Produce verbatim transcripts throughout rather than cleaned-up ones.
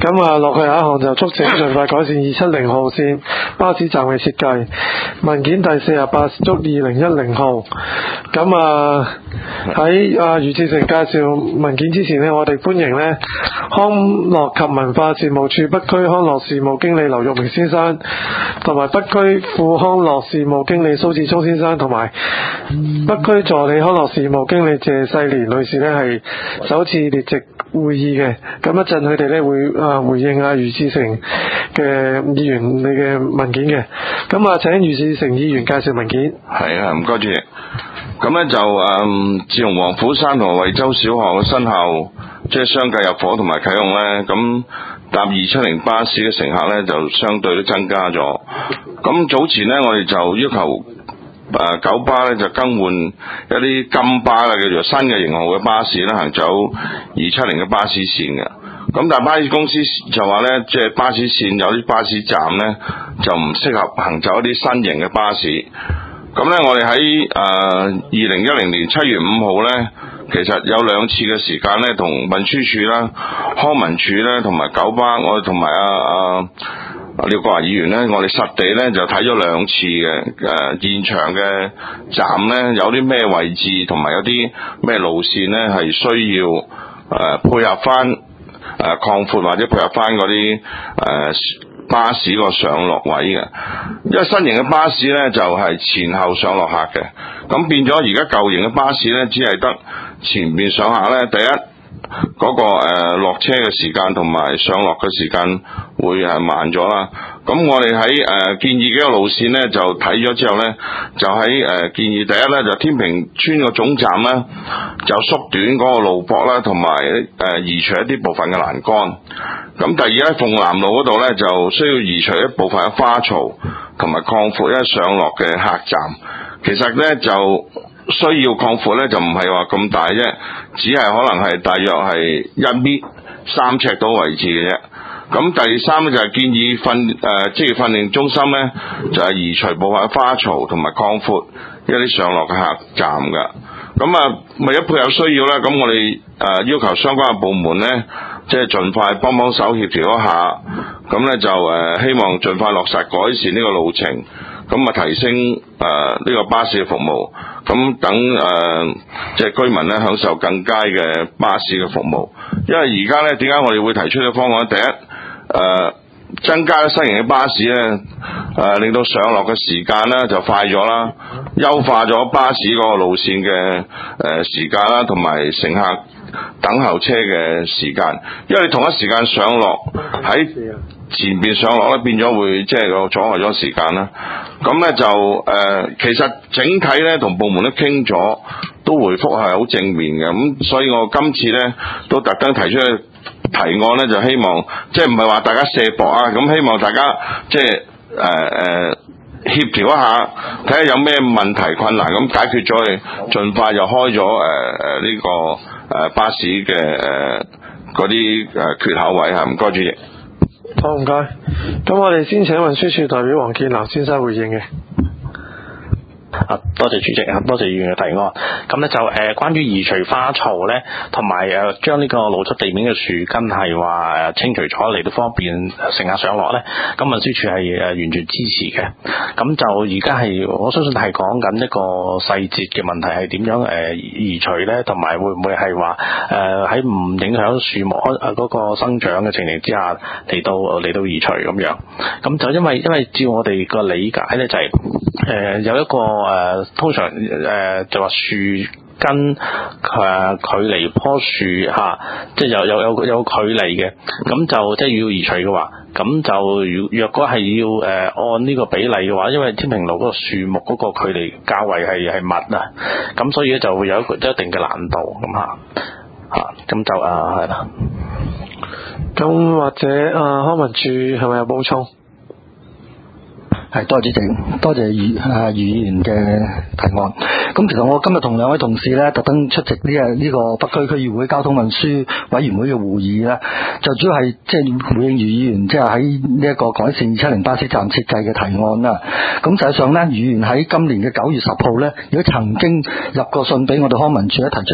咁啊，落去下一項就促請盡快改善二七零號線巴士站嘅設計。文件第四十八，祝二零一零號。咁啊喺啊余志成介紹文件之前呢，我哋歡迎呢康樂及文化事務處北區康樂事務經理劉玉明先生，同埋北區副康樂事務經理蘇志聰先生，同埋北區助理康樂事務經理謝世蓮女士呢係首次列席會議嘅。咁一陣佢哋呢會啊回應啊余志成嘅議員你嘅文件嘅。咁啊請余志成議員介紹文件。 係啊，唔該主席。咁呢就誒、嗯，自從黃虎山同惠州小學嘅新校即係相繼入伙同埋啟用呢，咁搭二七零巴士嘅乘客呢就相對都增加咗。咁早前呢，我哋就要求誒、呃、九巴呢就更換一啲金巴啦，叫做新嘅型號嘅巴士呢行走二七零嘅巴士線嘅。咁但係巴士公司就話呢，即係巴士線有啲巴士站呢就唔適合行走一啲新型嘅巴士。咁呢，我哋喺誒二零一零年七月五號呢，其實有兩次嘅時間呢，同運輸署啦、康文署呢，同埋九巴，我哋同埋阿阿廖國華議員呢，我哋實地呢就睇咗兩次嘅誒、呃、現場嘅站呢，有啲咩位置同埋有啲咩路線呢係需要誒、呃、配合翻誒擴闊或者配合翻嗰啲誒。呃巴士個上落位嘅，因為新型嘅巴士呢就係前後上落客嘅，咁變咗而家舊型嘅巴士呢，只係得前面上客呢。第一嗰、那個誒落、呃、車嘅時間同埋上落嘅時間會係慢咗啦。咁我哋喺誒建議幾個路線呢，就睇咗之後呢，就喺誒、呃、建議第一呢，就天平村個總站呢，就縮短嗰個路駁啦，同埋誒移除一啲部分嘅欄杆。咁第二喺鳳南路嗰度呢，就需要移除一部分嘅花槽，同埋擴闊一上落嘅客站。其實呢，就需要擴闊呢，就唔係話咁大啫，只係可能係大約係一米三尺到位置嘅啫。咁第三呢，就係建議訓誒職業訓練中心呢，就係移除部分花槽同埋擴闊一啲上落嘅客站噶。咁啊，為咗配合需要呢，咁我哋誒要求相關嘅部門呢，即係盡快幫幫手協調一下，咁呢，就誒希望盡快落實改善呢個路程，咁啊提升誒呢個巴士嘅服務，咁等誒即係居民呢享受更佳嘅巴士嘅服務。因為而家呢，點解我哋會提出呢個方案？第一誒、呃、增加新型嘅巴士呢，誒、呃、令到上落嘅時間呢就快咗啦，優化咗巴士嗰個路線嘅誒時間啦，同埋乘客等候車嘅時間。因為你同一時間上落喺前邊上落咧，變咗會即係個阻礙咗時間啦。咁呢就誒、呃、其實整體呢，同部門都傾咗，都回覆係好正面嘅。咁所以我今次呢，都特登提出去提案呢，就希望即係唔係話大家卸膊啊，咁希望大家即係誒誒協調一下，睇下有咩問題困難，咁解決咗佢，盡快就開咗誒誒呢個誒、呃、巴士嘅誒嗰啲誒缺口位嚇。唔該主席。 好，唔該。咁我哋先請運輸署代表黃建南先生回應嘅。 啊，多謝主席啊，多謝議員嘅提案。咁咧就誒、呃，關於移除花槽咧，同埋誒將呢個露出地面嘅樹根係話清除咗嚟到方便乘客上落咧，咁運輸署係誒完全支持嘅。咁就而家係我相信係講緊一個細節嘅問題，係點樣誒、呃、移除咧，同埋會唔會係話誒喺唔影響樹木誒嗰個生長嘅情形之下嚟到嚟到移除咁樣。咁就因為因為照我哋個理解咧，就係、是、誒、呃、有一個誒、呃、通常誒、呃、就話樹根誒、呃、距離棵樹嚇，即係有有有有距離嘅，咁就即係要移除嘅話，咁就如若果係要誒、呃、按呢個比例嘅話，因為天平路嗰個樹木嗰個距離較為係係密啊，咁所以咧就會有一個一定嘅難度咁嚇嚇，咁就啊係啦。 咁或者啊康文署係咪有補充？ 係，多謝主席，多謝余啊余議員嘅提案。咁其實我今日同兩位同事咧，特登出席呢個呢個北區區議會交通運輸委員會嘅會議咧，就主要係即係回應余議員即係喺呢一個改善二七零巴士站設計嘅提案啦。咁實際上咧，余議員喺今年嘅九月十號咧，亦都曾經入過信俾我哋康文署咧，提出呢個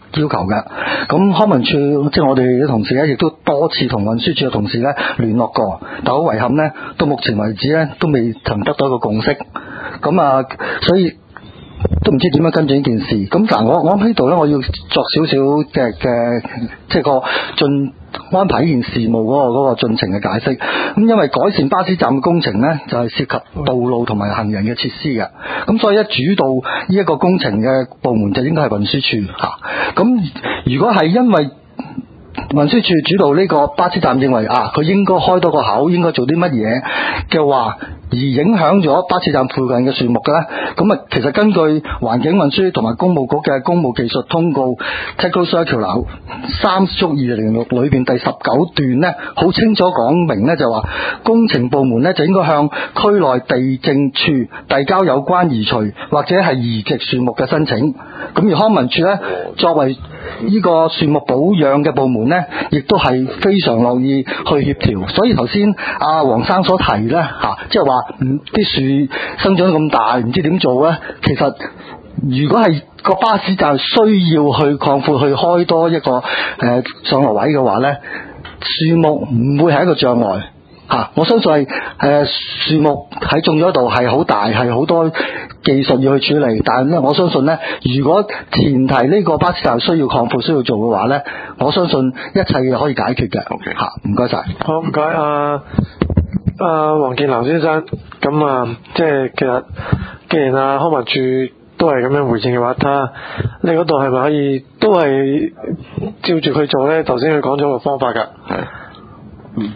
要求嘅。咁康文署即係我哋嘅同事咧，亦都多次同運輸署嘅同事咧聯絡過，但好遺憾咧，到目前為止咧都未曾得到一個共識。咁啊，所以都唔知點樣跟住呢件事。咁但係我我喺度咧，我要作少少嘅嘅即係個進安排呢件事務嗰、嗰個、嗰個進程嘅解釋。咁因為改善巴士站嘅工程呢，就係、是、涉及道路同埋行人嘅設施嘅。咁所以一主導呢一個工程嘅部門就應該係運輸署吓。咁如果係因為運輸署主導呢個巴士站認為啊，佢應該開多個口，應該做啲乜嘢嘅話，而影響咗巴士站附近嘅樹木嘅咧，咁啊，其實根據環境運輸同埋工務局嘅公務技術通告 Technical Circular 三足二零六裏邊第十九段呢，好清楚講明呢，就話工程部門呢，就應該向區內地政處遞交有關移除或者係移植樹木嘅申請。咁而康文署呢，作為呢個樹木保養嘅部門呢，亦都係非常樂意去協調。所以頭先阿黃生所提呢，吓，即係話啲樹生長得咁大，唔知點做呢？其實如果係個巴士站需要去擴闊去開多一個誒、呃、上落位嘅話呢，樹木唔會係一個障礙吓、啊。我相信係誒樹木喺種咗度係好大，係好多技術要去處理，但係咧，我相信呢，如果前提呢個巴士站需要擴闊需要做嘅話呢，我相信一切可以解決嘅。 OK 吓，唔該晒。 好，唔該啊。啊，黃建南先生，咁啊，即係其實，既然啊康文署都係咁樣回應嘅話，睇下你嗰度係咪可以都係照住佢做咧？頭先佢講咗個方法㗎。 係。 嗯。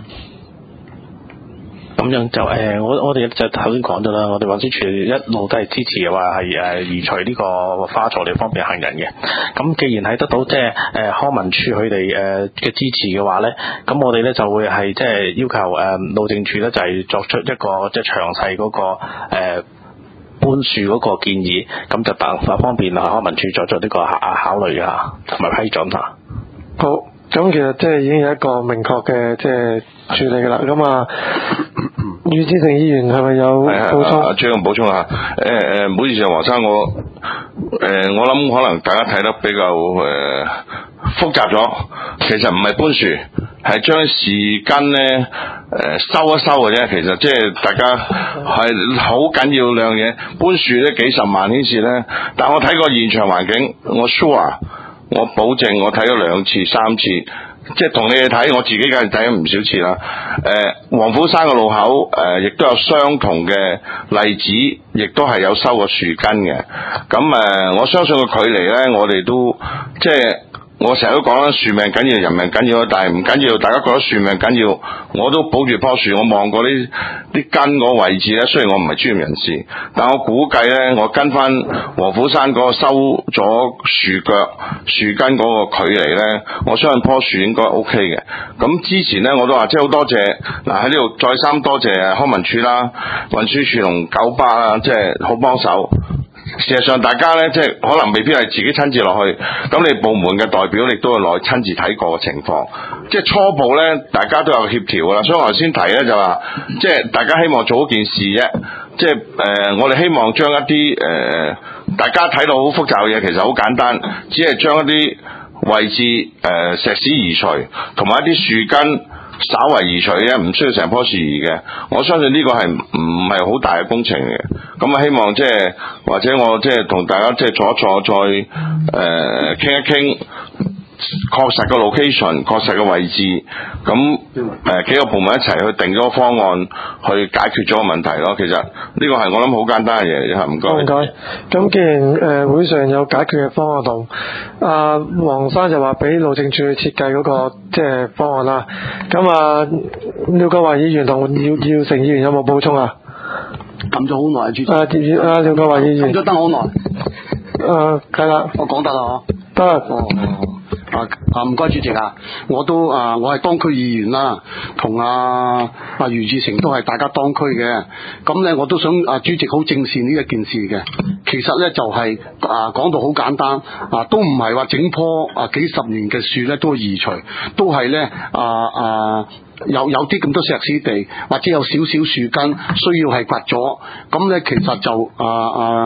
咁樣就誒、呃，我我哋就頭先講咗啦，我哋運輸署一路都係支持嘅話係誒移除呢個花槽嚟方便行人嘅。咁既然係得到即係誒康文署佢哋誒嘅支持嘅話咧，咁我哋咧就會係即係要求誒、呃、路政署咧就係、是、作出一個即係詳細嗰個誒、呃、搬樹嗰個建議，咁就等方便啊康文署作出呢個考考慮啊同埋批准啊。 好，咁其實即係已經有一個明確嘅即係處理㗎啦。咁啊。余志成議員係咪有補充？ 阿張補充下，誒、呃、誒，唔好意思啊，黃生，我誒、呃、我諗可能大家睇得比較誒、呃、複雜咗，其實唔係搬樹，係將樹根咧誒收一收嘅啫。其實即係大家係好緊要兩樣嘢，搬樹咧幾十萬呢次咧，但我睇過現場環境，我 sure， 我保證我睇咗兩次三次。即係同你哋睇，我自己梗係睇咗唔少次啦。誒、呃，黃虎山個路口誒，亦、呃、都有相同嘅例子，亦都係有收過樹根嘅。咁誒、呃，我相信個距離咧，我哋都即係我成日都講啦，樹命緊要，人命緊要，但係唔緊要。大家覺得樹命緊要，我都保住棵樹。我望過啲啲根個位置咧，雖然我唔係專業人士，但我估計咧，我跟翻黃虎山嗰個收咗樹腳、樹根嗰個距離咧，我相信棵樹應該 O K 嘅。咁之前咧，我都話即係好多謝嗱喺呢度再三多謝康文署啦、運輸署同九巴啦，即係好幫手。事實上，大家咧即係可能未必係自己親自落去，咁你部門嘅代表亦都係落去親自睇過嘅情況。即係初步咧，大家都有協調噶啦。所以我頭先提咧就話，即係大家希望做一件事啫。即係誒、呃，我哋希望將一啲誒、呃，大家睇到好複雜嘅嘢，其實好簡單，只係將一啲位置誒、呃、石屎移除，同埋一啲樹根稍為移除嘅，唔需要成棵樹移嘅。我相信呢個係唔係好大嘅工程嘅。咁啊，希望即係或者我即係同大家即係坐一坐，再誒傾一傾，確實個 location， 確實個位置，咁誒、呃、幾個部門一齊去定咗個方案，去解決咗個問題咯。其實呢個係我諗好簡單嘅嘢，嚇唔該。 唔該。咁既然誒、呃、會上有解決嘅方案同阿黃生就話俾路政署去設計嗰、那個即係方案啦。咁啊，廖國華議員同姚姚成議員有冇補充啊？ 撳咗好耐，主席。 啊，啊，廖國華議員。 撳咗得好耐。 誒，係啦。 我講得啦，嗬。 得。 哦。啊啊唔該主席啊，我都啊我係當區議員啦，同啊啊余志成都係大家當區嘅，咁咧我都想啊主席好正視呢一件事嘅。其實咧就係、是、啊講到好簡單啊，都唔係話整棵啊幾十年嘅樹咧都移除，都係咧啊啊有有啲咁多石屎地，或者有少少樹根需要係掘咗，咁咧其實就啊啊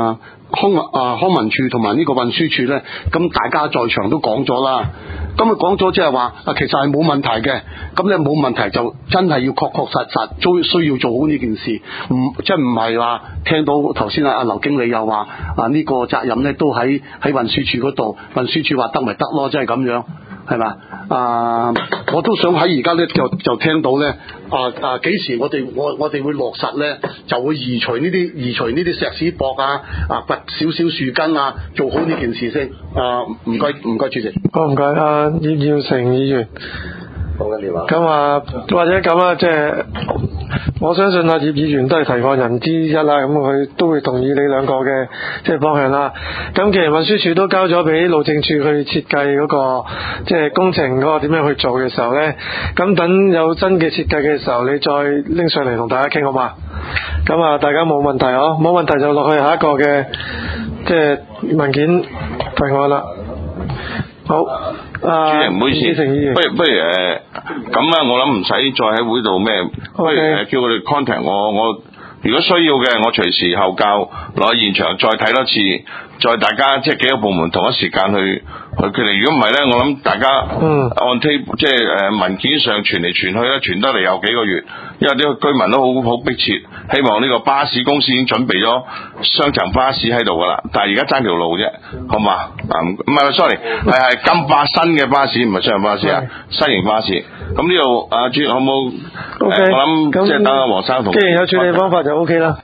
康啊康文署同埋呢個運輸署咧，咁大家在場都講咗啦。咁佢講咗即係話啊，其實係冇問題嘅。咁咧冇問題就真係要確確實實都需要做好呢件事，唔即係唔係話聽到頭先啊阿劉經理又話啊呢個責任咧都喺喺運輸署嗰度，運輸署話得咪得咯，即係咁樣。係嘛？啊，我都想喺而家咧就就聽到咧，啊啊幾時我哋我我哋會落實咧，就會移除呢啲移除呢啲石屎駁啊，啊掘少少樹根啊，做好呢件事先。啊，唔該唔該，主席。 好唔該，阿葉耀成議員。 講緊電話。 咁啊，或者咁啊，即係我相信阿葉議員都係提案人之一啦，咁佢都會同意你兩個嘅即係方向啦。咁既然運輸署都交咗俾路政署去設計嗰個即係工程嗰個點樣去做嘅時候咧，咁等有真嘅設計嘅時候，你再拎上嚟同大家傾好嘛？咁啊，大家冇問題哦，冇問題就落去下一個嘅即係文件提案啦。好。啊， 主席唔好意思，不如不如誒咁啊！我諗唔使再喺會度咩，不如誒叫佢哋 contact 我，我如果需要嘅，我隨時後教落去現場再睇多次，再大家即係幾個部門同一時間去去決定。如果唔係咧，我諗大家嗯按 tape 即係誒文件上傳嚟傳去咧，傳得嚟有幾個月，因為呢個居民都好好迫切，希望呢個巴士公司已經準備咗雙層巴士喺度噶啦，但係而家爭條路啫，好嘛？啊唔係 sorry，係係金巴新嘅巴士，唔係雙層巴士啊，新型巴士。咁呢度啊主席好唔好？ OK， 我諗即係等阿黃生同。 既然有處理方法就 OK 啦。